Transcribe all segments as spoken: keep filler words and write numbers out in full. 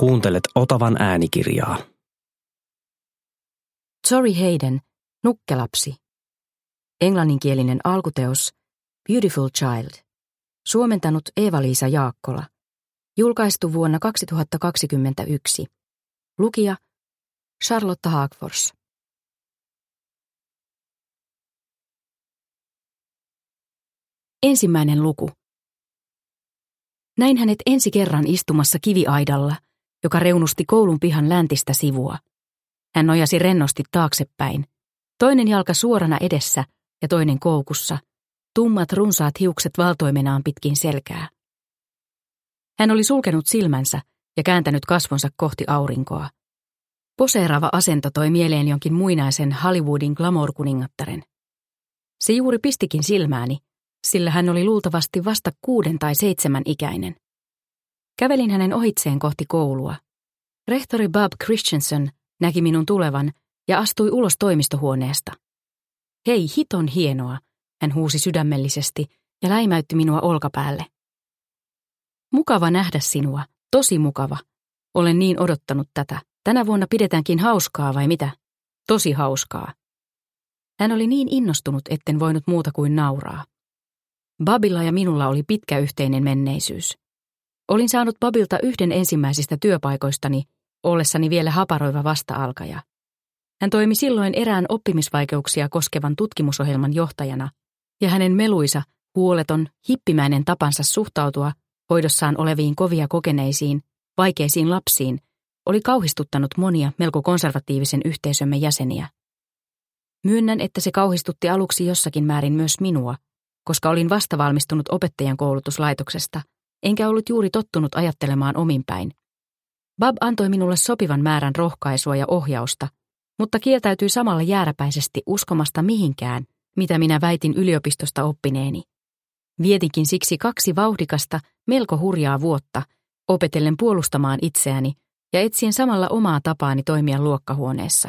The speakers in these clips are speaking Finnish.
Kuuntelet Otavan äänikirjaa. Tori Hayden, Nukkelapsi. Englanninkielinen alkuteos Beautiful Child. Suomentanut Eeva-Liisa Jaakkola. Julkaistu vuonna kaksituhattakaksikymmentäyksi. Lukija Charlotte Hagfors. Ensimmäinen luku. Näin hänet ensi kerran istumassa kiviaidalla, joka reunusti koulun pihan läntistä sivua. Hän nojasi rennosti taaksepäin, toinen jalka suorana edessä ja toinen koukussa, tummat runsaat hiukset valtoimenaan pitkin selkää. Hän oli sulkenut silmänsä ja kääntänyt kasvonsa kohti aurinkoa. Poseeraava asento toi mieleen jonkin muinaisen Hollywoodin glamour-kuningattaren. Se juuri pistikin silmääni, sillä hän oli luultavasti vasta kuuden tai seitsemän ikäinen. Kävelin hänen ohitseen kohti koulua. Rehtori Bob Christensen näki minun tulevan ja astui ulos toimistohuoneesta. Hei, hiton hienoa, hän huusi sydämellisesti ja läimäytti minua olkapäälle. Mukava nähdä sinua, tosi mukava. Olen niin odottanut tätä. Tänä vuonna pidetäänkin hauskaa vai mitä? Tosi hauskaa. Hän oli niin innostunut, etten voinut muuta kuin nauraa. Bobilla ja minulla oli pitkä yhteinen menneisyys. Olin saanut Bobilta yhden ensimmäisistä työpaikoistani, ollessani vielä haparoiva vasta-alkaja. Hän toimi silloin erään oppimisvaikeuksia koskevan tutkimusohjelman johtajana, ja hänen meluisa, huoleton, hippimäinen tapansa suhtautua hoidossaan oleviin kovia kokeneisiin, vaikeisiin lapsiin oli kauhistuttanut monia melko konservatiivisen yhteisömme jäseniä. Myönnän, että se kauhistutti aluksi jossakin määrin myös minua, koska olin vasta valmistunut opettajan koulutuslaitoksesta, enkä ollut juuri tottunut ajattelemaan ominpäin. Bob antoi minulle sopivan määrän rohkaisua ja ohjausta, mutta kieltäytyi samalla jääräpäisesti uskomasta mihinkään, mitä minä väitin yliopistosta oppineeni. Vietinkin siksi kaksi vauhdikasta, melko hurjaa vuotta, opetellen puolustamaan itseäni ja etsien samalla omaa tapaani toimia luokkahuoneessa.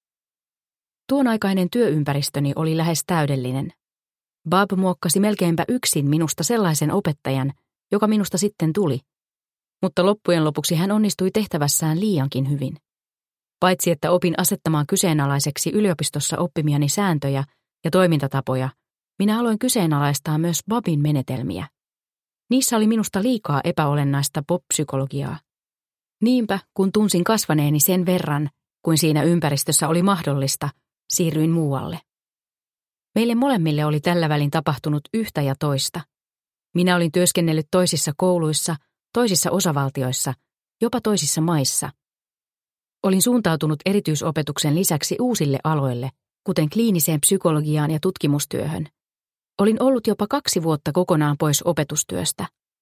Tuonaikainen työympäristöni oli lähes täydellinen. Bob muokkasi melkeinpä yksin minusta sellaisen opettajan, joka minusta sitten tuli, mutta loppujen lopuksi hän onnistui tehtävässään liiankin hyvin. Paitsi että opin asettamaan kyseenalaiseksi yliopistossa oppimiani sääntöjä ja toimintatapoja, minä aloin kyseenalaistaa myös Bobin menetelmiä. Niissä oli minusta liikaa epäolennaista pop-psykologiaa. Niinpä, kun tunsin kasvaneeni sen verran, kuin siinä ympäristössä oli mahdollista, siirryin muualle. Meille molemmille oli tällä välin tapahtunut yhtä ja toista. Minä olin työskennellyt toisissa kouluissa, toisissa osavaltioissa, jopa toisissa maissa. Olin suuntautunut erityisopetuksen lisäksi uusille aloille, kuten kliiniseen psykologiaan ja tutkimustyöhön. Olin ollut jopa kaksi vuotta kokonaan pois opetustyöstä.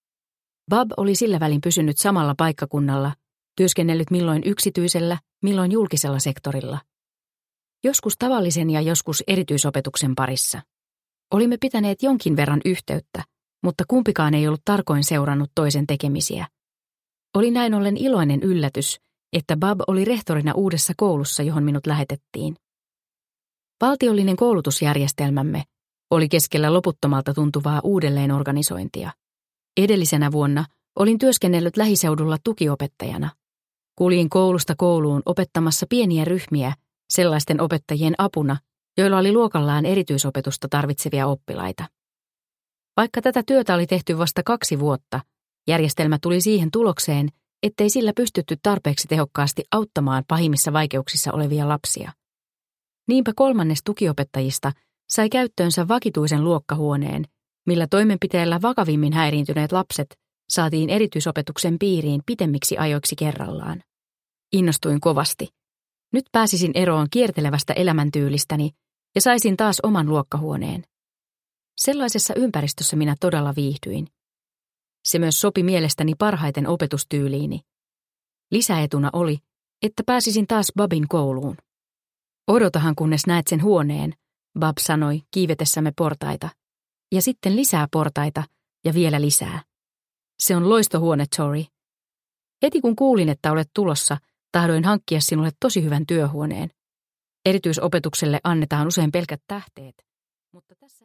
Bob oli sillä välin pysynyt samalla paikkakunnalla, työskennellyt milloin yksityisellä, milloin julkisella sektorilla. Joskus tavallisen ja joskus erityisopetuksen parissa. Olimme pitäneet jonkin verran yhteyttä, mutta kumpikaan ei ollut tarkoin seurannut toisen tekemisiä. Oli näin ollen iloinen yllätys, että Bob oli rehtorina uudessa koulussa, johon minut lähetettiin. Valtiollinen koulutusjärjestelmämme oli keskellä loputtomalta tuntuvaa uudelleenorganisointia. Edellisenä vuonna olin työskennellyt lähiseudulla tukiopettajana. Kuljin koulusta kouluun opettamassa pieniä ryhmiä sellaisten opettajien apuna, joilla oli luokallaan erityisopetusta tarvitsevia oppilaita. Vaikka tätä työtä oli tehty vasta kaksi vuotta, järjestelmä tuli siihen tulokseen, ettei sillä pystytty tarpeeksi tehokkaasti auttamaan pahimmissa vaikeuksissa olevia lapsia. Niinpä kolmannes tukiopettajista sai käyttöönsä vakituisen luokkahuoneen, millä toimenpiteellä vakavimmin häiriintyneet lapset saatiin erityisopetuksen piiriin pitemmiksi ajoiksi kerrallaan. Innostuin kovasti. Nyt pääsisin eroon kiertelevästä elämäntyylistäni ja saisin taas oman luokkahuoneen. Sellaisessa ympäristössä minä todella viihdyin. Se myös sopi mielestäni parhaiten opetustyyliini. Lisäetuna oli, että pääsisin taas Bobin kouluun. Odotahan kunnes näet sen huoneen, Bob sanoi kiivetessämme portaita. Ja sitten lisää portaita ja vielä lisää. Se on loistohuone, Tori. Heti kun kuulin, että olet tulossa, tahdoin hankkia sinulle tosi hyvän työhuoneen. Erityisopetukselle annetaan usein pelkät tähteet, mutta tässä